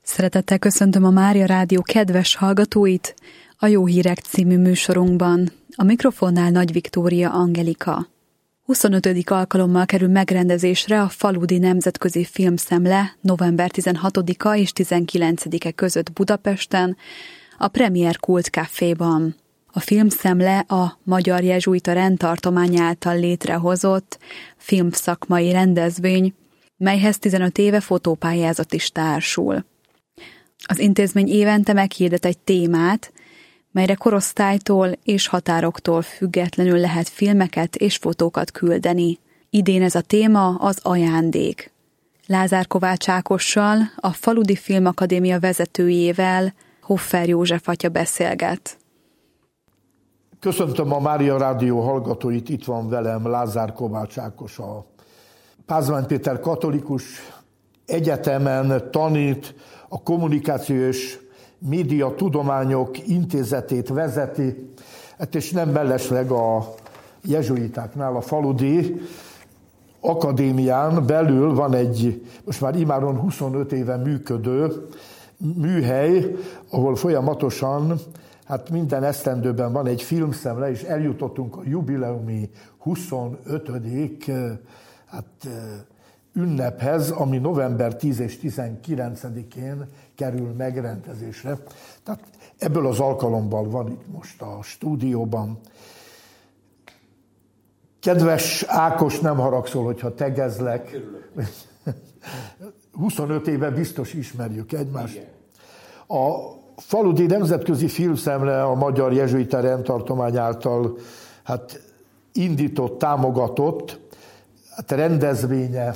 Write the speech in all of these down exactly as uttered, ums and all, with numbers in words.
Szeretettel köszöntöm a Mária Rádió kedves hallgatóit a Jó Hírek című műsorunkban. A mikrofonnál Nagy Viktória Angelika. huszonötödik alkalommal kerül megrendezésre a Faludi Nemzetközi Filmszemle november tizenhatodika és tizenkilencedike között Budapesten, a Premier Kult Caféban. A filmszemle a Magyar Jezsuita Rendtartomány által létrehozott filmszakmai rendezvény, melyhez tizenöt éve fotópályázat is társul. Az intézmény évente meghirdet egy témát, melyre korosztálytól és határoktól függetlenül lehet filmeket és fotókat küldeni. Idén ez a téma az ajándék. Lázár Kovács Ákossal, a Faludi Filmakadémia vezetőjével Hoffer József atya beszélget. Köszöntöm a Mária Rádió hallgatóit, itt van velem Lázár Kovács Ákos, a Pázmány Péter Katolikus Egyetemen tanít, a Kommunikáció és Média Tudományok Intézetét vezeti, hát és nem mellesleg a jezsuitáknál, a Faludi Akadémián belül van egy, most már immáron huszonöt éve működő műhely, ahol folyamatosan, hát minden esztendőben van egy filmszemle, és eljutottunk a jubileumi huszonötödik hát, ünnephez, ami november tíz és tizenkilencedikén kerül megrendezésre. Tehát ebből az alkalomból van itt most a stúdióban. Kedves Ákos, nem haragszol, hogyha tegezlek. huszonöt éve biztos ismerjük egymást. A Faludi Nemzetközi Filmszemle a Magyar Jezsuita Rendtartomány által hát indított, támogatott hát rendezvénye.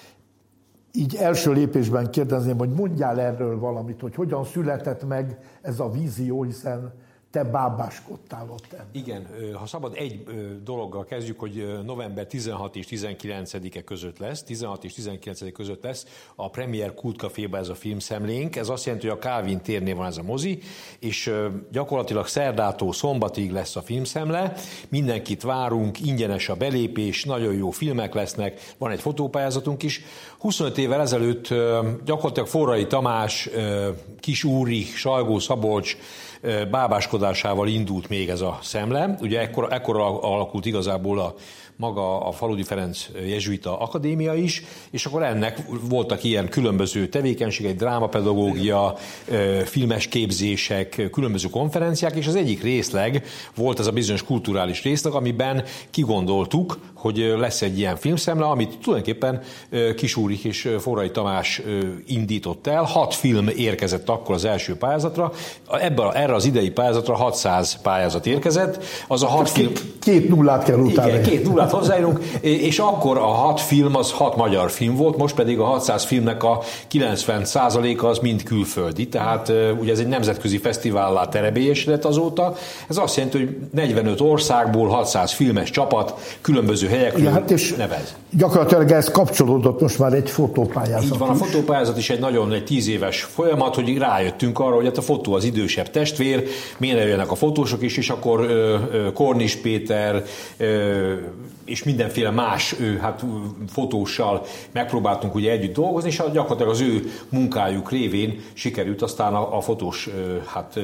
Így első lépésben kérdezném, hogy mondjál erről valamit, hogy hogyan született meg ez a vízió, hiszen te bábáskodtál ott ennek. Igen, ha szabad, egy dologgal kezdjük, hogy november tizenhatodika és tizenkilencedike között lesz, tizenhat és tizenkilencedike között lesz a Premier Kult Caféban ez a filmszemlénk. Ez azt jelenti, hogy a Kálvin térnél van ez a mozi, és gyakorlatilag szerdától szombatig lesz a filmszemle. Mindenkit várunk, ingyenes a belépés, nagyon jó filmek lesznek, van egy fotópályázatunk is. huszonöt évvel ezelőtt gyakorlatilag Forrai Tamás, Kis Úri, Salgó Szabolcs bábáskodásával indult még ez a szemle. Ugye ekkor, ekkor alakult igazából a maga a Faludi Ferenc Jezsuita Akadémia is, és akkor ennek voltak ilyen különböző tevékenységek, drámapedagógia, filmes képzések, különböző konferenciák, és az egyik részleg volt ez a bizonyos kulturális részleg, amiben kigondoltuk, hogy lesz egy ilyen filmszemle, amit tulajdonképpen Kis Úrik és Forrai Tamás indított el. Hat film érkezett akkor az első pályázatra. Ebben, erre az idei pályázatra hatszáz pályázat érkezett. Az a hat film... Két nullát kell utána. Igen, két nullát hozzájárunk, és akkor a hat film az hat magyar film volt, most pedig a hatszáz filmnek a kilencven százaléka az mind külföldi, tehát ugye ez egy nemzetközi fesztivállá terebélyesedett azóta. Ez azt jelenti, hogy negyvenöt országból hatszáz filmes csapat különböző helyekről ja, hát és nevez. Gyakorlatilag ez kapcsolódott most már egy fotópályázat. Így van, a fotópályázat is egy nagyon egy tíz éves folyamat, hogy rájöttünk arra, hogy hát a fotó az idősebb testvér, miért ne jöjjenek a fotósok is, és akkor ö, ö, Kornis Péter ö, és mindenféle más ő, hát, fotóssal megpróbáltunk ugye együtt dolgozni, és gyakorlatilag az ő munkájuk révén sikerült aztán a, a fotós hát,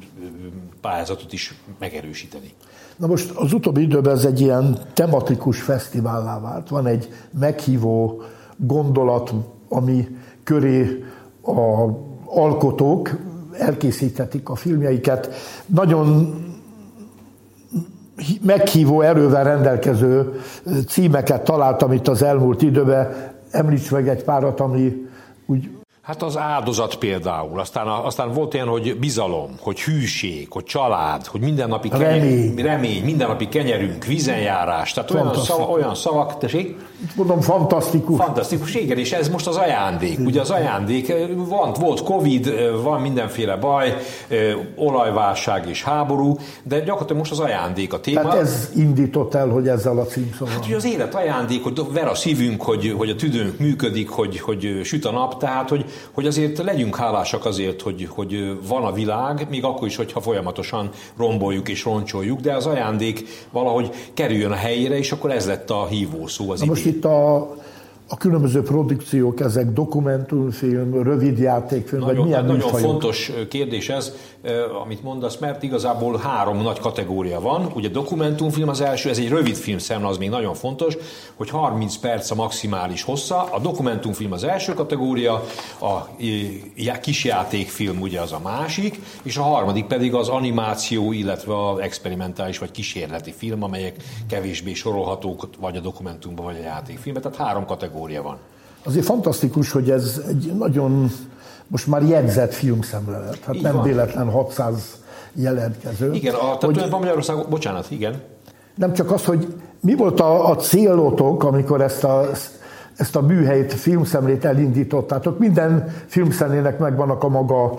pályázatot is megerősíteni. Na most az utóbbi időben ez egy ilyen tematikus fesztivállá vált. Van egy meghívó gondolat, ami köré a alkotók elkészíthetik a filmjeiket. Nagyon meghívó erővel rendelkező címeket találtam itt az elmúlt időben. Említs meg egy párat, ami úgy... Hát az áldozat például, aztán, aztán volt ilyen, hogy bizalom, hogy hűség, hogy család, hogy mindennapi remény, kenyerünk, remény mindennapi kenyerünk, vízenjárás, tehát olyan, szava, olyan szavak, tessék? Mondom, fantasztikus. Fantasztikus, igen, és ez most az ajándék. Ugye az ajándék, van, volt Covid, van mindenféle baj, olajválság és háború, de gyakorlatilag most az ajándék a téma. Tehát ez indított el, hogy ezzel a címszóval. Hát ugye az élet ajándék, hogy ver a szívünk, hogy, hogy a tüdőnk működik, hogy, hogy süt a nap, tehát hogy, hogy azért legyünk hálásak azért, hogy, hogy van a világ, még akkor is, hogyha folyamatosan romboljuk és roncsoljuk, de az ajándék valahogy kerüljön a helyére, és akkor ez lett a hívószó az idén. Most itt a, a különböző produkciók, ezek dokumentumfilm, rövidjátékfilm, nagyon, vagy milyen Nagyon műfajok? fontos kérdés ez, amit mondasz, mert igazából három nagy kategória van. Ugye dokumentumfilm az első, ez egy rövid filmszemle, az még nagyon fontos, hogy harminc perc a maximális hossza. A dokumentumfilm az első kategória, a kisjátékfilm ugye az a másik, és a harmadik pedig az animáció, illetve az experimentális vagy kísérleti film, amelyek kevésbé sorolhatók vagy a dokumentumban, vagy a játékfilmben. Tehát három kategória van. Azért fantasztikus, hogy ez egy nagyon, most már jegyzett filmszemle lett. Hát így nem van. Véletlen hatszáz jelentkező. Igen, a, tehát hogy, Magyarországon, bocsánat, igen. Nem csak az, hogy mi volt a, a célotok, amikor ezt a, ezt a műhelyt, filmszemlét elindítottátok. Minden filmszemlének megvannak a maga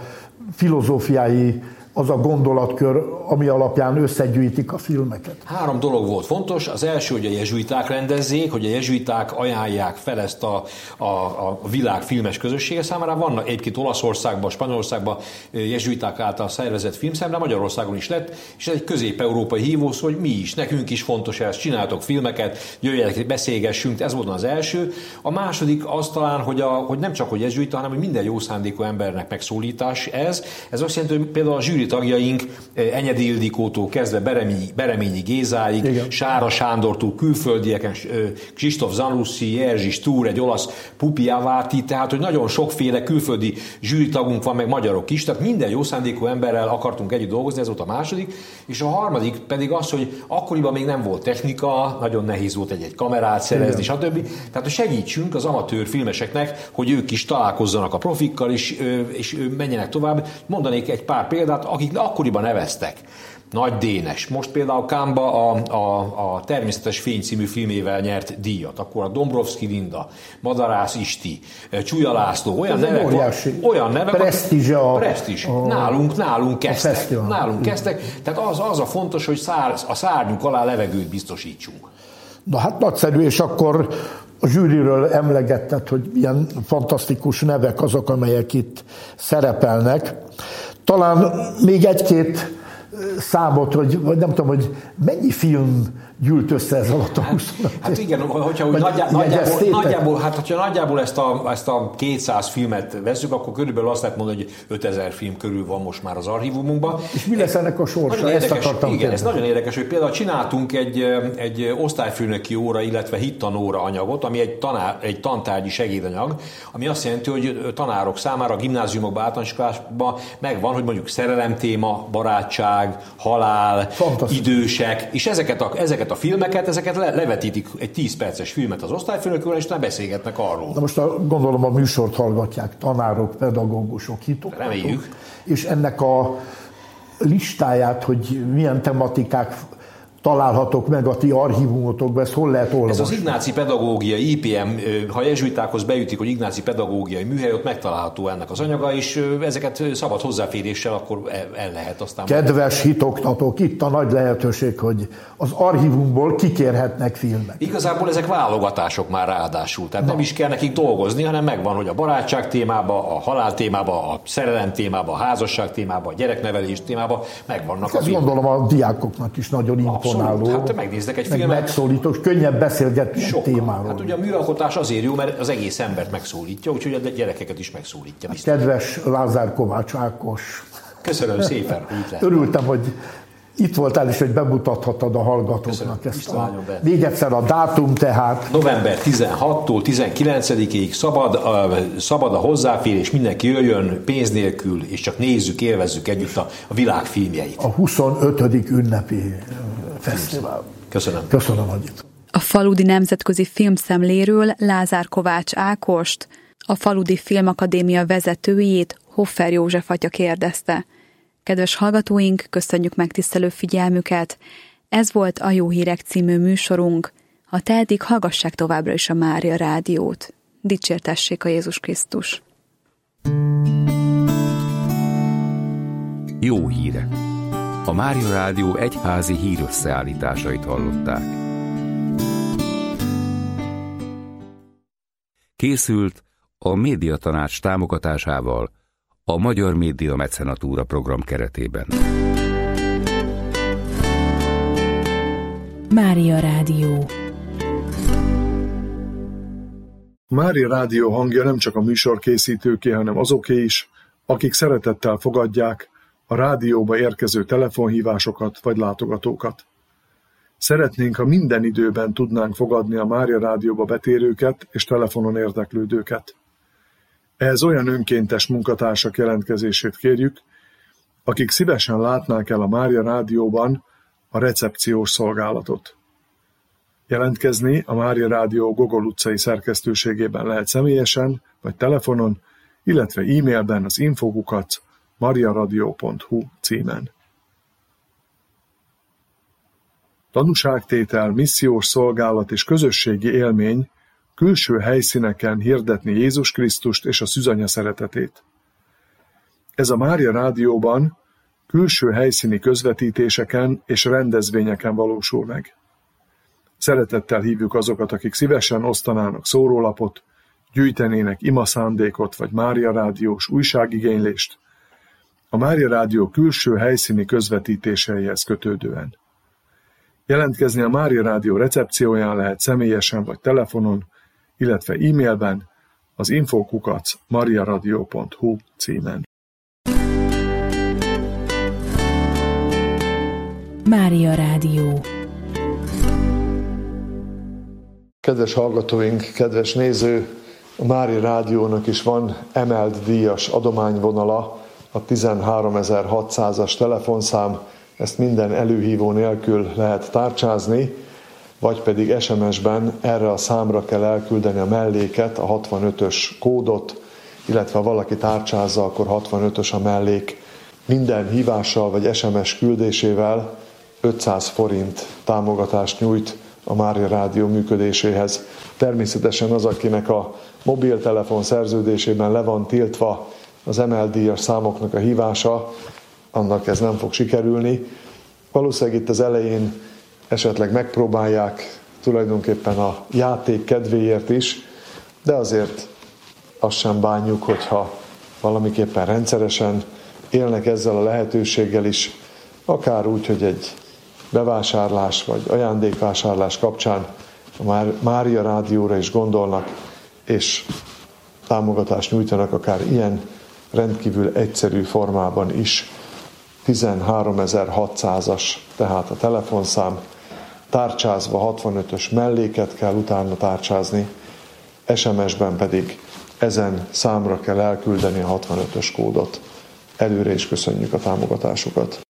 filozófiái, az a gondolatkör, ami alapján összegyűjtik a filmeket. Három dolog volt fontos. Az első, hogy a jezsuiták rendezzék, hogy a jezsuiták ajánlják fel ezt a, a, a világ filmes közössége számára. Vannak egyébként Olaszországban, Spanyolországban jezsuiták által szervezett filmszemle, Magyarországon is lett, és ez egy közép-európai hívószó, hogy mi is, nekünk is fontos ez, csináltok filmeket, jöjjenek, beszélgessünk, ez volt az első. A második az talán, hogy, a, hogy nem csak hogy jezsuita, hanem hogy minden jó szándékú embernek megszólítás ez. Ez azt jelenti, hogy például a zsűri tagjaink Enyedi Ildikótól kezdve Bereményi, Bereményi Gézáig, igen. Sára Sándortól külföldieken, Kristóf Zanussi, Jerzy Stúr, egy olasz Pupi Avati, tehát hogy nagyon sokféle külföldi zsűritagunk van, meg magyarok is, tehát minden jó szándékú emberrel akartunk együtt dolgozni, ez volt a második, és a harmadik pedig az, hogy akkoriban még nem volt technika, nagyon nehéz volt egy-egy kamerát szerezni, stb. Tehát hogy segítsünk az amatőr filmeseknek, hogy ők is találkozzanak a profikkal, és, és menjenek tovább. Mondanék egy pár példát, akik akkoriban neveztek. Nagy Dénes. Most például Kámba a, a, a Természetes Fény című filmével nyert díjat. Akkor a Dombrovszki Linda, Madarász Isti, Csúlya László, olyan ez nevek, olyan nevek, presztízs a, presztízs. a, nálunk, nálunk kezdtek. A nálunk kezdtek. Tehát az, az a fontos, hogy szár, a szárnyunk alá levegőt biztosítsunk. Na hát nagyszerű, és akkor a zsűriről emlegetted, hogy ilyen fantasztikus nevek azok, amelyek itt szerepelnek. Talán még egy-két számot, hogy, vagy nem tudom, hogy mennyi film gyűlt össze ez alatt a huszonöt. Hát, hát igen, hogyha úgy nagyjá, nagyjából, nagyjából, hát, hogyha nagyjából ezt a, ezt a kétszáz filmet veszük, akkor körülbelül azt lehet mondani, hogy ötezer film körül van most már az archívumunkban. És mi lesz ennek a sorsa? Ezt érdekes, akartam igen, ez nagyon érdekes, hogy például csináltunk egy, egy osztályfőnöki óra, illetve hittanóra anyagot, ami egy, tanár, egy tantárgyi segédanyag, ami azt jelenti, hogy tanárok számára a gimnáziumokban, általános iskolásban megvan, hogy mondjuk szerelem téma, barátság, halál, idősek, és ezeket a, ezeket a filmeket, ezeket le, levetítik egy tíz perces filmet az osztályfőnökről, és utána beszélgetnek arról. Na most a, gondolom a műsort hallgatják tanárok, pedagógusok, hitoktatók. Reméljük. És ennek a listáját, hogy milyen tematikák találhatok meg a ti archívumotokban, ezt hol lehet olvasni? Ez az Ignáci Pedagógiai I P M, ha jezsuitákhoz beütik, hogy Ignáci Pedagógiai Műhely, ott megtalálható ennek az anyaga, és ezeket szabad hozzáféréssel akkor el lehet aztán... Kedves hitoktatók, itt a nagy lehetőség, hogy az archívumból kikérhetnek filmek. Igazából ezek válogatások már ráadásul, tehát Na. nem is kell nekik dolgozni, hanem megvan, hogy a barátság témába, a halál témába, a szerelem témába, a házasság témába, a gyereknevelés témába megvannak. Ezt gondolom a diákoknak is nagyon imponáló. Hát te megnéznek egy meg filmet. Megszólítós, könnyebb beszélgetni a témáról. Hát ugye a műalkotás azért jó, mert az egész embert megszólítja, úgyhogy a gyerekeket is megszólítja. Hát kedves Lázár Kovács Ákos. Köszönöm szépen, hogy itt lehet. Örültem, hogy itt voltál, és hogy bemutathattad a hallgatóknak ezt a... Még egyszer a dátum tehát. november tizenhatodikától tizenkilencedikéig szabad, a, szabad a hozzáférés, mindenki jöjjön pénz nélkül, és csak nézzük, élvezzük együtt a, a világ filmjeit. A huszonötödik ünnepi fesztivál. Köszönöm. Köszönöm, hogy itt. A Faludi Nemzetközi Filmszemléről Lázár Kovács Ákost, a Faludi Filmakadémia vezetőjét, Hoffer József atya kérdezte. Kedves hallgatóink, köszönjük megtisztelő figyelmüket. Ez volt a Jó Hírek című műsorunk. Ha tehetik, hallgassák továbbra is a Mária Rádiót. Dicsértessék a Jézus Krisztus. Jó hírek. A Mária Rádió egyházi hírösszeállításait hallották. Készült a Médiatanács támogatásával a Magyar Média Mecenatúra program keretében. Mária Rádió. A Mária Rádió hangja nem csak a műsorkészítőké, hanem azoké is, akik szeretettel fogadják a rádióba érkező telefonhívásokat vagy látogatókat. Szeretnénk, ha minden időben tudnánk fogadni a Mária Rádióba betérőket és telefonon érdeklődőket. Ehhez olyan önkéntes munkatársak jelentkezését kérjük, akik szívesen látnák el a Mária Rádióban a recepciós szolgálatot. Jelentkezni a Mária Rádió Gogol utcai szerkesztőségében lehet személyesen vagy telefonon, illetve e-mailben az infokukac mariaradio pont hu címen. Tanúságtétel, missziós szolgálat és közösségi élmény külső helyszíneken hirdetni Jézus Krisztust és a szűzanya szeretetét. Ez a Mária Rádióban külső helyszíni közvetítéseken és rendezvényeken valósul meg. Szeretettel hívjuk azokat, akik szívesen osztanának szórólapot, gyűjtenének imaszándékot vagy Mária Rádiós újságigénylést a Mária Rádió külső helyszíni közvetítéseihez kötődően. Jelentkezni a Mária Rádió recepcióján lehet személyesen vagy telefonon, illetve e-mailben az infokukac mariaradio pont hu címen. Mária Rádió. Kedves hallgatóink, kedves néző, a Mária Rádiónak is van emelt díjas adományvonala, a tizenháromezer-hatszázas telefonszám, ezt minden előhívó nélkül lehet tárcsázni, vagy pedig es em es-ben erre a számra kell elküldeni a melléket, a hatvanötös kódot, illetve ha valaki tárcsázza, akkor hatvanötös a mellék. Minden hívással vagy es em es küldésével ötszáz forint támogatást nyújt a Mária Rádió működéséhez. Természetesen az, akinek a mobiltelefon szerződésében le van tiltva az emelt díjas számoknak a hívása, annak ez nem fog sikerülni. Valószínűleg itt az elején esetleg megpróbálják tulajdonképpen a játék kedvéért is, de azért azt sem bánjuk, hogyha valamiképpen rendszeresen élnek ezzel a lehetőséggel is, akár úgy, hogy egy bevásárlás vagy ajándékvásárlás kapcsán a Mária Rádióra is gondolnak, és támogatást nyújtanak akár ilyen rendkívül egyszerű formában is. tizenháromezer-hatszázas tehát a telefonszám, tárcsázva hatvanötös melléket kell utána tárcsázni, es em es-ben pedig ezen számra kell elküldeni a hatvanötös kódot. Előre is köszönjük a támogatásukat.